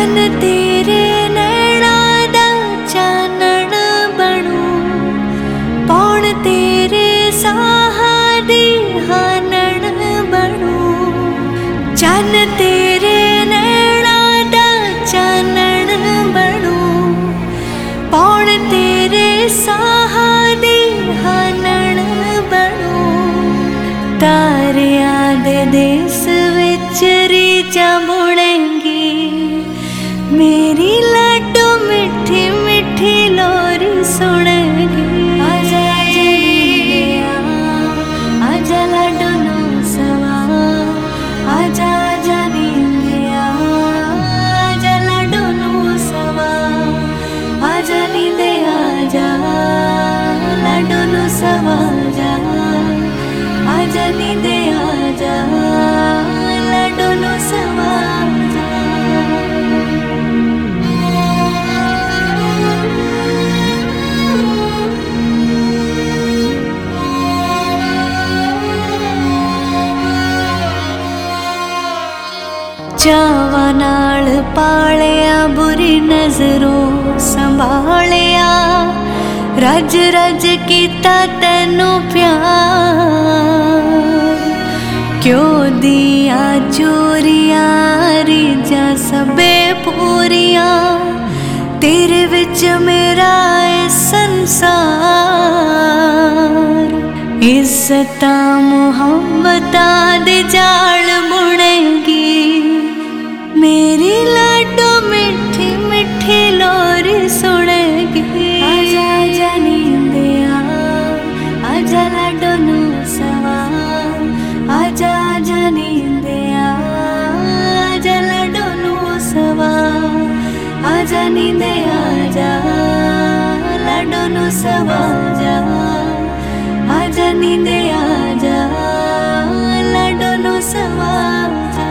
चन तेरे नैना दा चानण बनूं, पौण तेरे साहा दी हानण बनूं। चन तेरे नैना दा चानण बनूं, पौण तेरे साहा दी हानण बनूं। तारियां दे देस विच रीझां बुणेंगी, मेरी लाडो मिठी मिठी लोरी सुनेगी। आजा जनिया, आजा लाडो नो सवा, आजा जनिया, आजा लाडो नो सवा, आजा नींदे आजा लाडो नो सवा जा, आजा नींदे आजा लाडो नो सवा जा। चावां नाल पालिया, बुरी नजरों संभालिया, रज रज कीता तैनू प्यार। क्यों दिया चोरियां रीझां सबे पूरियां, तेरे विच मेरा ए संसार। इज्जतां मुहब्बतां दे जाल बुणेगी, मेरी लाडो मिठी मिठी लोरी सुनेगी। आजा आजा नींदिया, आजा लाडो नो सवा, आजा आजा नींदिया, आजा लाडो नो सवा, आजा नींदे आजा लाडो नो सवा जा, आजा नींदे आजा लाडो नो सवा जा।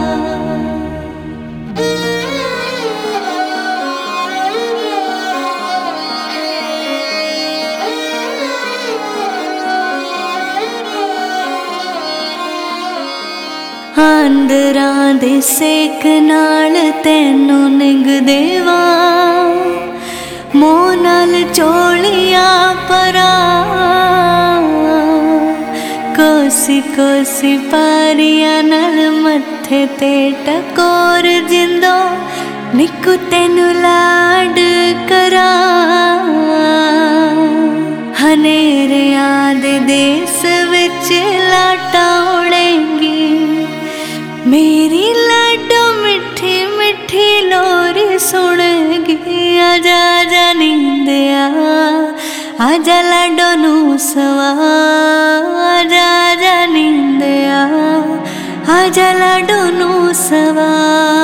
आंदरां दे सेक नाल तैनू निंग देवा, मोह नाल चोलियां परा, कोसी कोसी पारियां नाल मत्थे ते टकोर जिंदो, निक्कू तैनू लाड करा। हनेरियां दे देस विच लाटां उड़ेंगी, मेरी लाडो मिठी मिठी लोरी सुनेगी। आजा आजा नींदिया, आजा लाडो नो सवा, आजा आजा नींदिया, आजा लाडो नो सवा।